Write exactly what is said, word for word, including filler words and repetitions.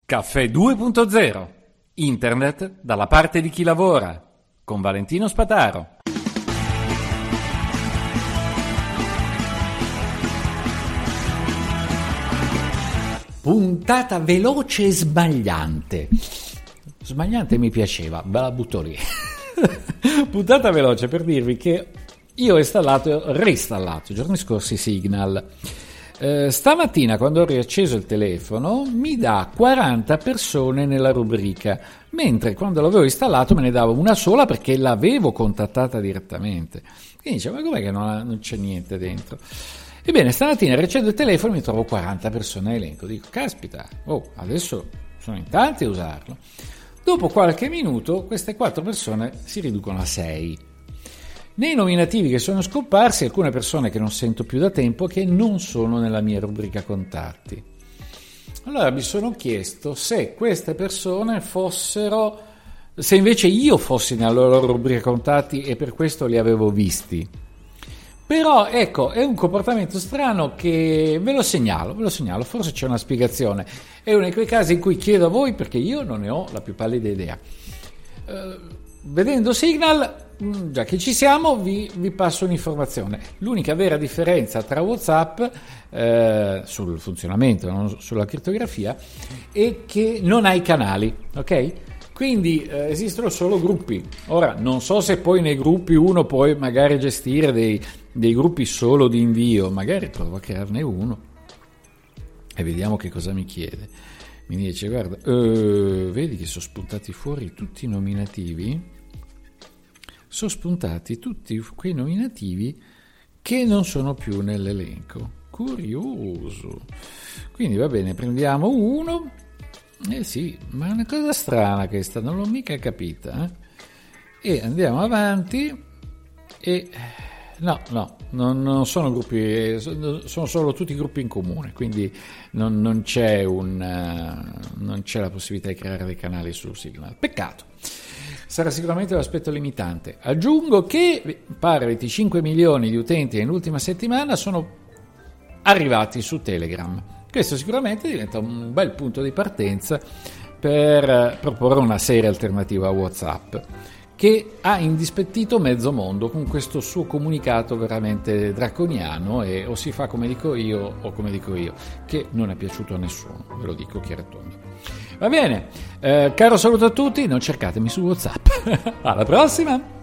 Caffè due punto zero. Internet dalla parte di chi lavora. Con Valentino Spataro. Puntata veloce e sbagliante. Sbagliante mi piaceva, ve la butto lì. Puntata veloce per dirvi che io ho installato, reinstallato i giorni scorsi Signal. Eh, stamattina quando ho riacceso il telefono mi dà quaranta persone nella rubrica, mentre quando l'avevo installato me ne dava una sola perché l'avevo contattata direttamente. Quindi dicevo, ma com'è che non, non c'è niente dentro? Ebbene, stamattina riaccendo il telefono e mi trovo quaranta persone a elenco. Dico, caspita, oh, adesso sono in tanti a usarlo. Dopo qualche minuto queste quattro persone si riducono a sei. Nei nominativi che sono scomparsi, alcune persone che non sento più da tempo che non sono nella mia rubrica contatti. Allora mi sono chiesto se queste persone fossero, se invece io fossi nella loro rubrica contatti e per questo li avevo visti. Però ecco, è un comportamento strano che ve lo segnalo, ve lo segnalo, forse c'è una spiegazione. È uno di quei casi in cui chiedo a voi perché io non ne ho la più pallida idea. Uh, vedendo Signal, già che ci siamo, vi, vi passo un'informazione. L'unica vera differenza tra WhatsApp eh, sul funzionamento, non sulla crittografia, è che non ha i canali, ok? Quindi eh, esistono solo gruppi. Ora, non so se poi nei gruppi uno può magari gestire dei, dei gruppi solo di invio, magari provo a crearne uno e vediamo che cosa mi chiede. Mi dice, guarda, uh, vedi che sono spuntati fuori tutti i nominativi? Sono spuntati tutti quei nominativi che non sono più nell'elenco. Curioso. Quindi va bene, prendiamo uno. Eh sì, ma è una cosa strana questa, non l'ho mica capita. Eh? E andiamo avanti e... No, no, non, non sono gruppi, sono solo tutti gruppi in comune, quindi non, non c'è un, uh, non c'è la possibilità di creare dei canali su Signal. Peccato. Sarà sicuramente un aspetto limitante. Aggiungo che pare venticinque milioni di utenti nell'ultima settimana sono arrivati su Telegram. Questo sicuramente diventa un bel punto di partenza per proporre una serie alternativa a WhatsApp, che ha indispettito mezzo mondo con questo suo comunicato veramente draconiano e o si fa come dico io o come dico io, che non è piaciuto a nessuno, ve lo dico chiaro e tondo. Va bene, eh, caro saluto a tutti, non cercatemi su WhatsApp. Alla prossima!